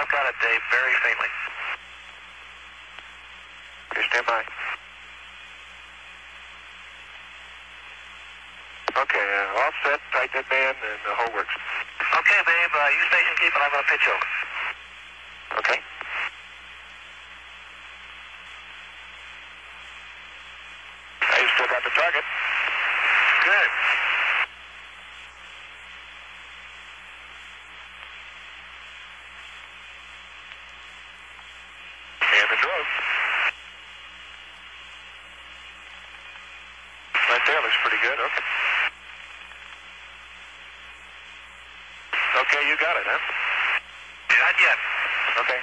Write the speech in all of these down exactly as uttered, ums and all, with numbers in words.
I've got it, Dave, very faintly. Okay, stand by. Okay, uh, all set, tighten that band, and the whole works. Okay, babe, uh, you station keep, and I'm going to pitch over. Okay. Now you still got the target. Good. And the drone. Right there looks pretty good, okay. Okay, you got it, huh? Not yet. Okay.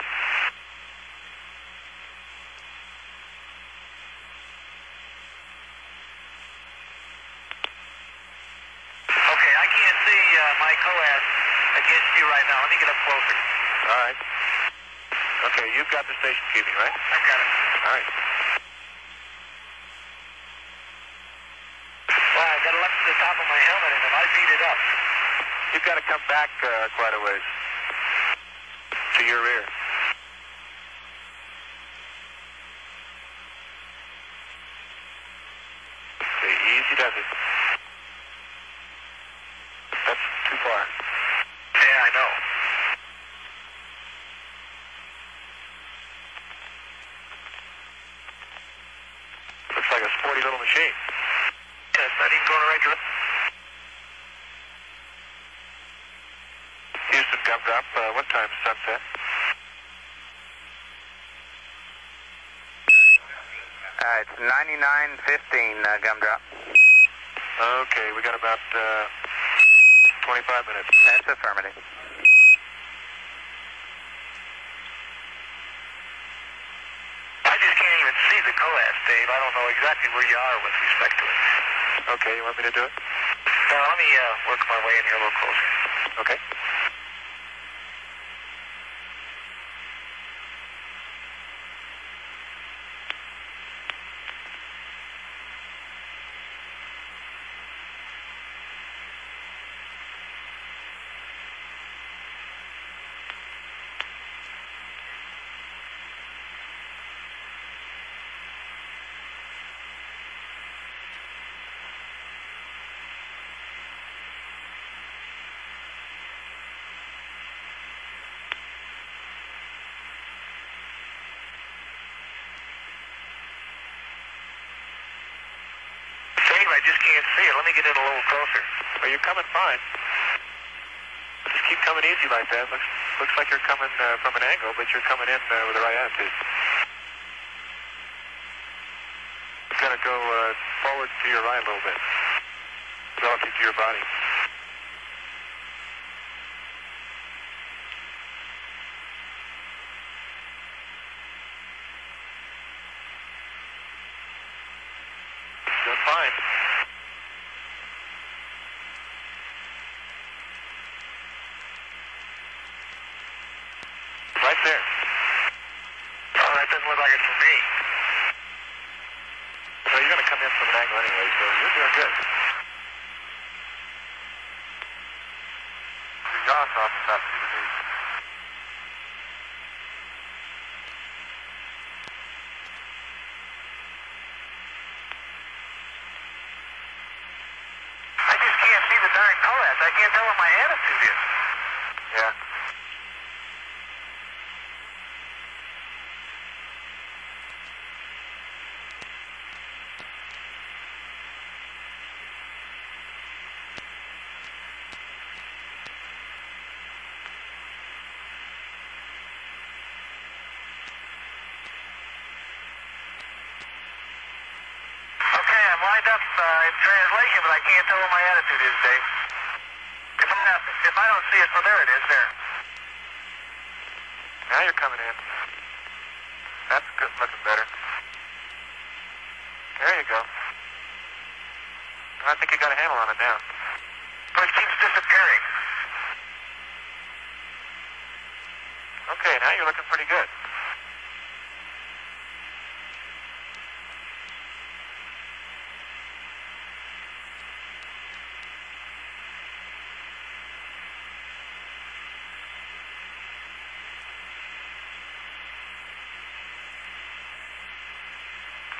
Okay, I can't see uh, my coax against you right now. Let me get up closer. All right. Okay, you've got the station keeping, right? I've got it. All right. Well, I got it up to the top of my helmet, and it might beat it up. You've got to come back uh, quite a ways to your rear. Okay, easy does it. That's too far. Yeah, I know. Looks like a sporty little machine. Yeah, it's not even going the right direction. Houston gumdrop, uh, what time is sunset? Uh, it's ninety-nine fifteen, uh, gumdrop. Okay, we got about uh, twenty-five minutes. That's affirmative. I just can't even see the coax, Dave. I don't know exactly where you are with respect to it. Okay, you want me to do it? Now, let me uh, work my way in here a little closer. Okay. Dave, I just can't see it. Let me get in a little closer. Well, you're coming fine. Just keep coming easy like that. Looks looks like you're coming uh, from an angle, but you're coming in uh, with the right attitude. It's going to go uh, forward to your right a little bit, relative to your body. Doing fine. Right there. Oh, that doesn't look like it's for me. So you're going to come in from an angle anyway, so you're doing good. Your yaw's off about two degrees. I just can't see the darn coax. I can't tell what my attitude is. Yeah. Okay, I'm lined up uh, in translation, but I can't tell what my attitude is, Dave. If, I'm not, if I don't see it, oh, there it is, there. Now you're coming in. That's good, looking better. There you go. I think you got a handle on it now. But it keeps disappearing. Okay, now you're looking pretty good.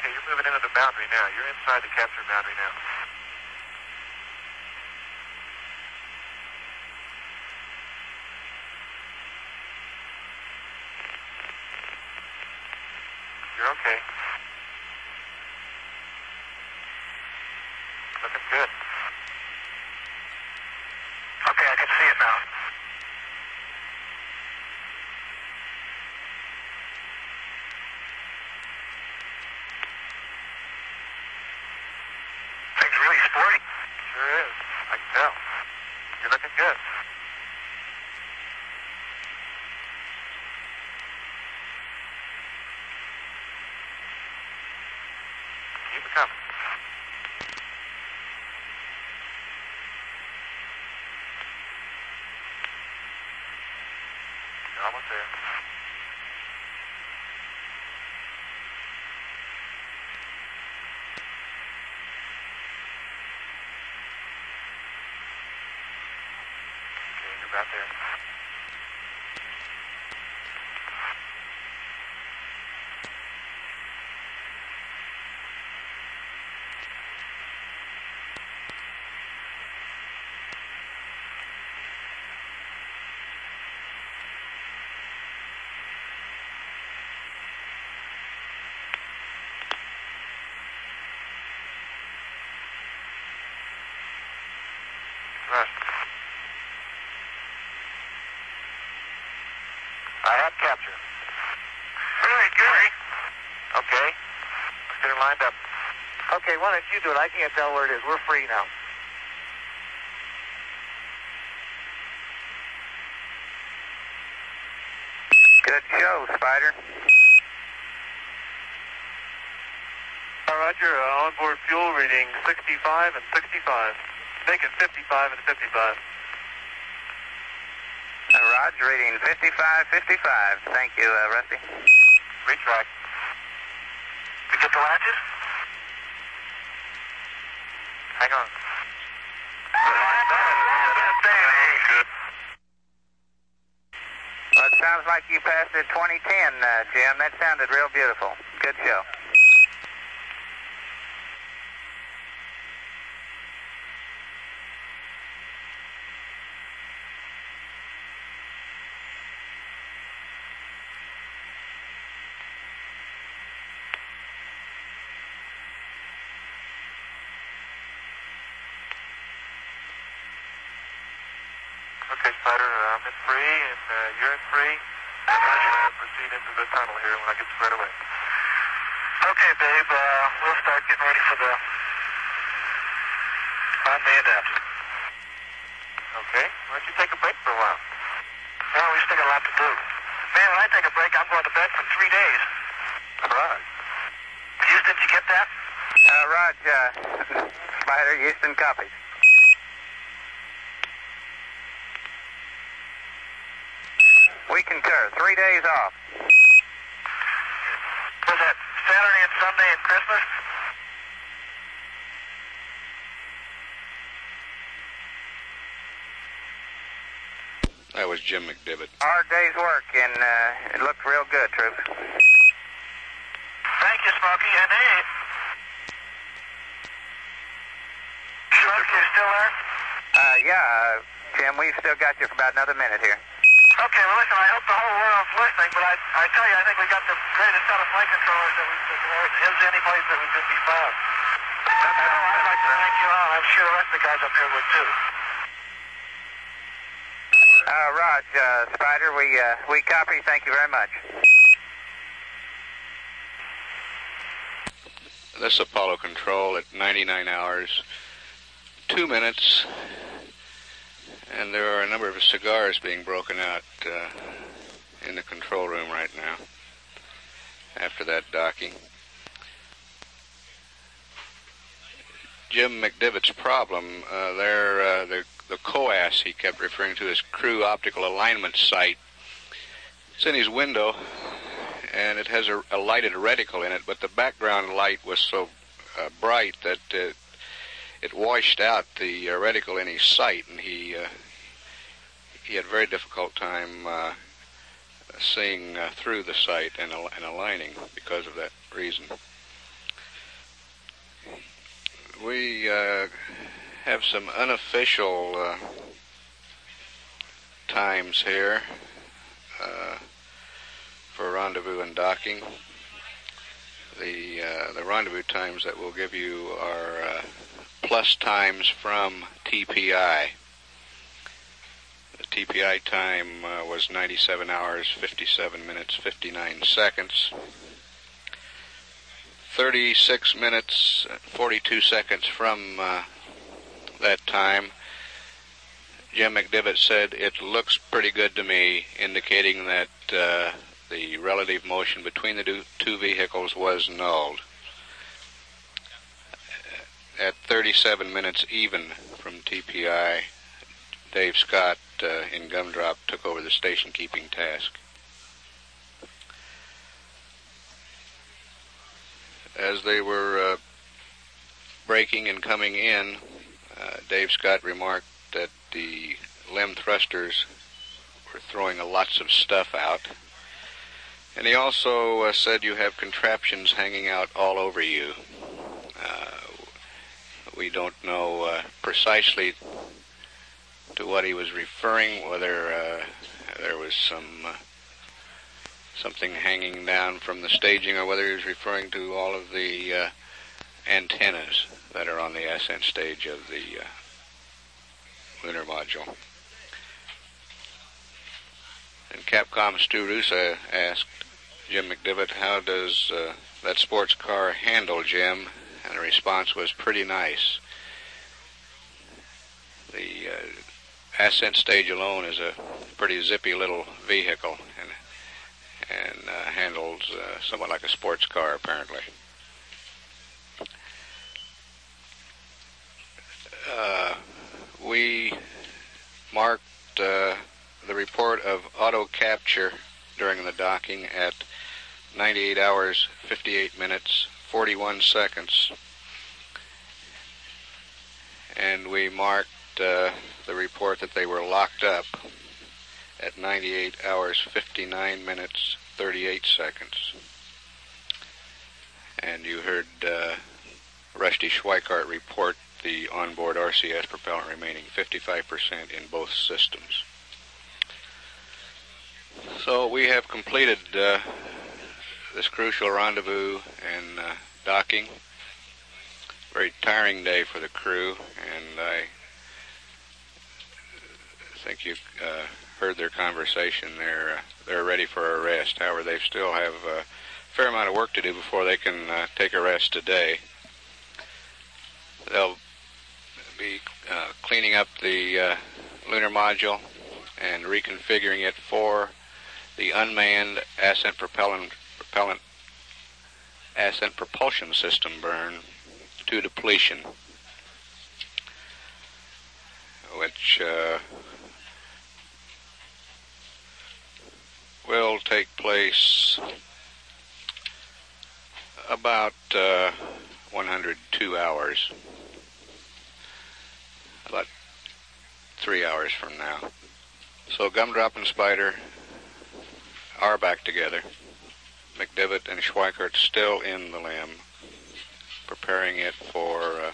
Okay, you're moving into the boundary now. You're inside the capture boundary now. You're okay. Looking good. Okay, I can see it now. Thing's really sporty. Sure is. I can tell. You're looking good. Keep it coming. You're almost there. Okay, you're about there. Right. I have capture. Really good. Okay. Let's get her lined up. Okay, why don't you do it? I can't tell where it is. We're free now. Good show, Spider. Roger, uh, onboard fuel reading sixty-five and sixty-five. Make it fifty-five and fifty-five. Uh, Roger, reading fifty-five fifty-five. Thank you, uh, Rusty. Retract. You get the latches? Hang on. Good. Well, it sounds like you passed it twenty ten, uh, Jim. That sounded real beautiful. Good show. Okay, Spider, uh, I'm in free, and uh, you're in free. I'm going to proceed into the tunnel here when I get squared away. Okay, babe, uh, we'll start getting ready for the on-May adapter. Okay. Why don't you take a break for a while? Well, we still got a lot to do. Man, when I take a break, I'm going to bed for three days. Right. Houston, did you get that? Uh, Roger, Spider, Houston copies. We concur. Three days off. Was that Saturday and Sunday and Christmas? That was Jim McDivitt. Hard day's work, and uh, it looked real good, troops. Thank you, Smokey. And hey, Smokey, you still there? Uh, yeah, uh, Jim, we've still got you for about another minute here. Okay, well, listen, I hope the whole world's listening, but I, I tell you, I think we got the greatest set of flight controllers that we that is any place that we could be found. I know I'd like to thank you all. I'm sure the rest of the guys up here would, too. Uh, Raj, uh, Spider, we, uh, we copy. Thank you very much. This Apollo Control at ninety-nine hours, two minutes, and there are a number of cigars being broken out uh, in the control room right now after that docking. Jim McDivitt's problem, uh, there, uh, the, the C O A S he kept referring to as Crew Optical Alignment Sight. It's in his window, and it has a, a lighted reticle in it, but the background light was so uh, bright that uh, it washed out the uh, reticle in his sight, and he uh, he had a very difficult time uh, seeing uh, through the sight and, al- and aligning because of that reason. we uh, have some unofficial uh, times here uh, for rendezvous and docking. The uh, the rendezvous times that we'll give you are uh, plus times from T P I. The T P I time uh, was ninety-seven hours, fifty-seven minutes, fifty-nine seconds. thirty-six minutes, forty-two seconds from uh, that time, Jim McDivitt said, "It looks pretty good to me," indicating that uh, the relative motion between the two vehicles was nulled. At thirty-seven minutes even from T P I, Dave Scott uh, in Gumdrop took over the station keeping task. As they were uh, braking and coming in, uh, Dave Scott remarked that the limb thrusters were throwing lots of stuff out. And he also uh, said you have contraptions hanging out all over you. Uh, we don't know uh, precisely to what he was referring, whether uh, there was some uh, something hanging down from the staging, or whether he was referring to all of the uh, antennas that are on the ascent stage of the uh, lunar module. And Capcom Stu Rusa asked Jim McDivitt, "How does uh, that sports car handle, Jim?" And the response was, "Pretty nice." The uh, ascent stage alone is a pretty zippy little vehicle, and and uh, handles uh, somewhat like a sports car, apparently. Uh, we marked uh, the report of auto capture during the docking at ninety-eight hours, fifty-eight minutes, forty-one seconds. And we marked uh, the report that they were locked up at ninety-eight hours, fifty-nine minutes, thirty-eight seconds. And you heard uh, Rusty Schweikart report the onboard R C S propellant remaining fifty-five percent in both systems. So we have completed uh, this crucial rendezvous and uh, docking. Very tiring day for the crew, and I think you uh, heard their conversation. They're uh, they're ready for a rest. However, they still have a fair amount of work to do before they can uh, take a rest today. They'll be uh, cleaning up the uh, lunar module and reconfiguring it for the unmanned ascent propellant propellant ascent propulsion system burn to depletion, which uh, will take place about uh, one hundred two hours, about three hours from now. So Gumdrop and Spider are back together. McDivitt and Schweikart still in the limb, preparing it for uh,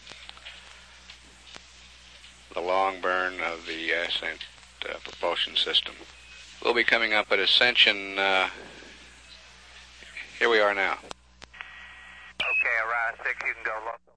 the long burn of the ascent uh, propulsion system. We'll be coming up at Ascension. Uh, here we are now. Okay, Orion six, you can go local.